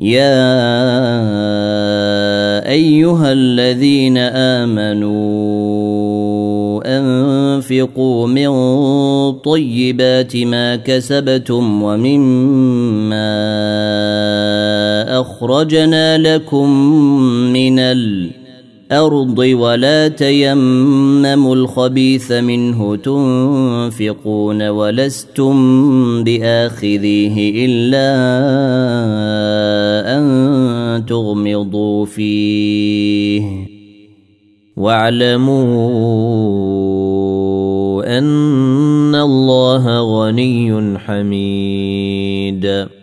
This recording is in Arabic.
يا أيها الذين آمنوا أنفقوا من طيبات ما كسبتم ومما أخرجنا لكم من الأرض ولا تيمموا الخبيث منه تنفقون ولستم بآخذيه إلا أن تغمضوا فيه واعلموا أن الله غني حميد.